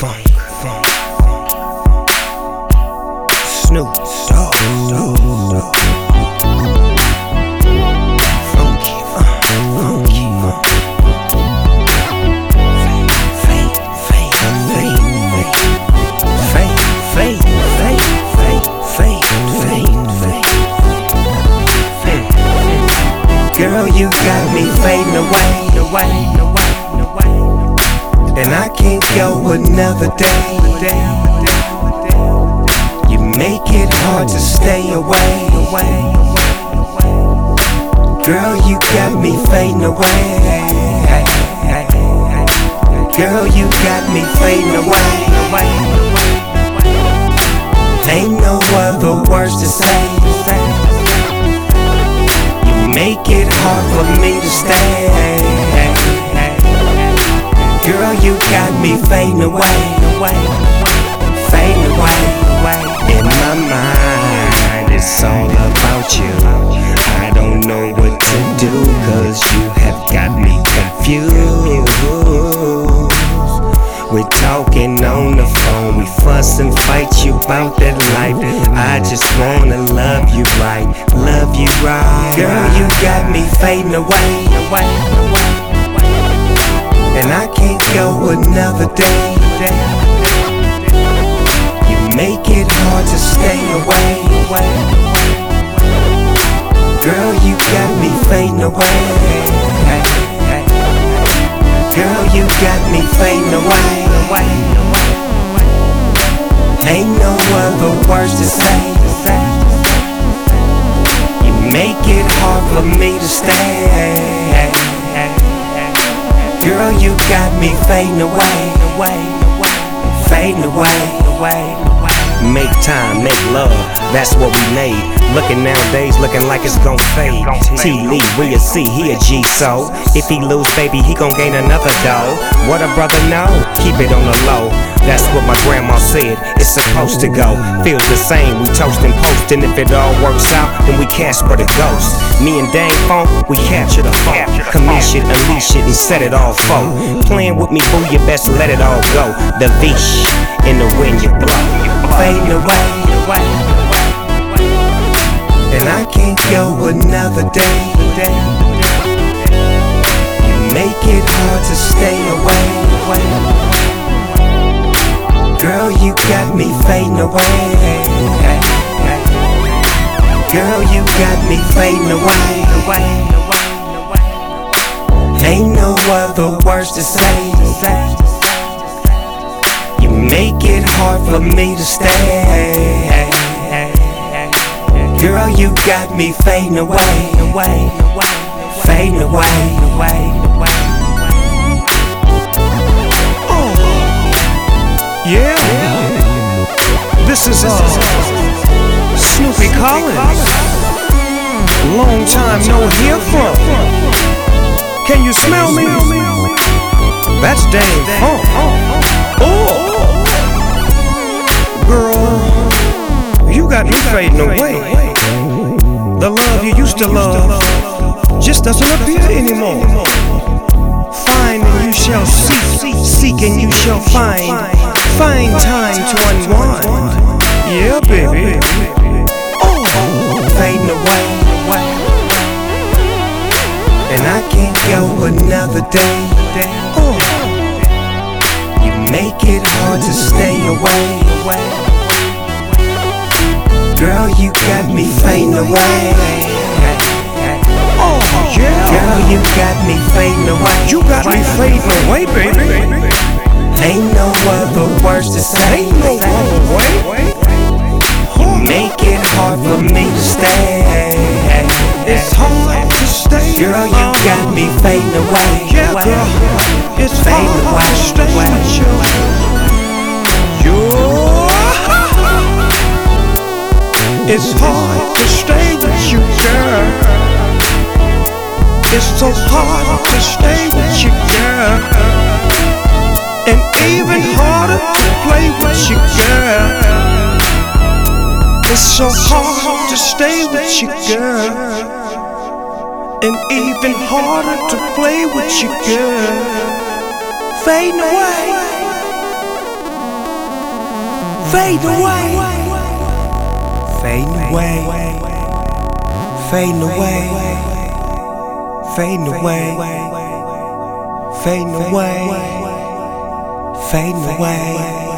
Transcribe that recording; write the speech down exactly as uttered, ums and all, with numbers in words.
funk, funk, Snoop Dogg, funky, uh, funky, uh. Fade, fade, fade, fade, fade, fade, fade, fade, fade, fade. Girl, you got me fading away, away, away, away. And I can't go another day. You make it hard to stay away. Girl, you got me fading away. Girl, you got me fading away. Ain't no other words to say. You make it hard for me to stay. Girl, you got me fading away, fading away. In my mind, it's all about you. I don't know what to do, cause you have got me confused. We're talking on the phone, we fuss and fight you about that life. I just wanna love you right, love you right. Girl, you got me fading away, and I can't go another day. You make it hard to stay away. Girl, you got me fading away. Girl, you got me fading away. Ain't no other words to say. You make it hard for me to stay. Girl, you got me fading away, fading away. Make time, make love, that's what we made. Looking nowadays, looking like it's gon' fade. T-Lee, we'll see, he a G, so if he lose, baby, he gon' gain another dough. What a brother know, keep it on the low. That's what my grandma said, it's supposed to go. Feels the same, we toastin' postin'. If it all works out, then we Casper the ghost. Me and Dang Funk, we capture the funk. Commission, unleash it, and set it all for. Playing with me, boo, you best let it all go. The Vish, in the wind you blow. Fading away, and I can't go another day. You make it hard to stay away. Girl, you got me fading away. Girl, you got me fading away. Ain't no other words to say. You make it hard for me to stay. Girl, you got me fading away, fading away. Oh, yeah. This is uh, Snoopy Collins. Long time no hear from. Can you smell me? That's Dang Funk. Oh, girl, you got me fading away. The love you used to love just doesn't appear anymore. Find and you shall seek, seek and you shall find. Find time to unwind. Yeah, baby. Oh, fading away, and I can't go another day. Oh, you make it hard to stay away. Girl, you got me fading away. Oh, yeah. Girl, you got me fading away. You got me fading away, baby. Ain't no other words to say. Ain't no other way. You make it hard for me to stay. It's hard to stay. Girl, you got me fading away. Yeah, girl. It's fading hard to stay with you. You. It's hard to stay with you, girl. It's so hard to stay with you, girl. And even harder to play with you, girl. It's so hard to stay with you, girl. And even harder to play with you, girl. Fading away. fading away, fading away, fading away, fading away, fading away, fading away.